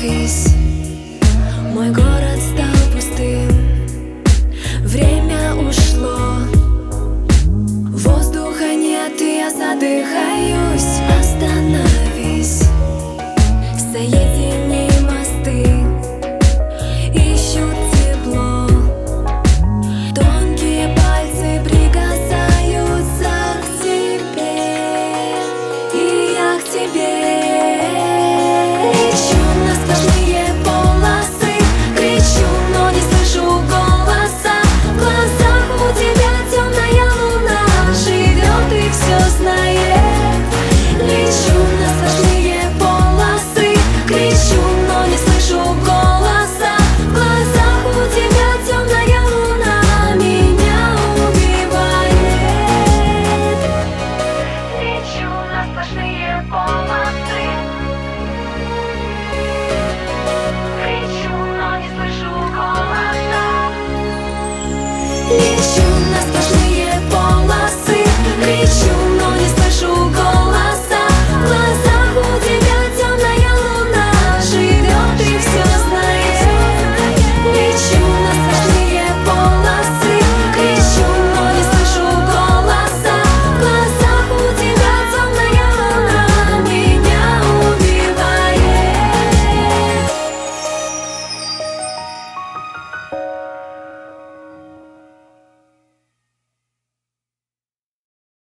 остановись. Мой город стал пустым, время ушло, воздуха нет, и я задыхаюсь. Остановись, соедини мосты, ищут тепло, тонкие пальцы прикасаются к тебе, и я к тебе. Лечу на сплошные полосы, кричу, но не слышу голоса. В глазах у тебя темная луна живет и все знает. Лечу на сплошные полосы, кричу, но не слышу голоса. В глазах у тебя темная луна меня убивает. Лечу на сплошные полосы, кричу, но не слышу голоса. Лечу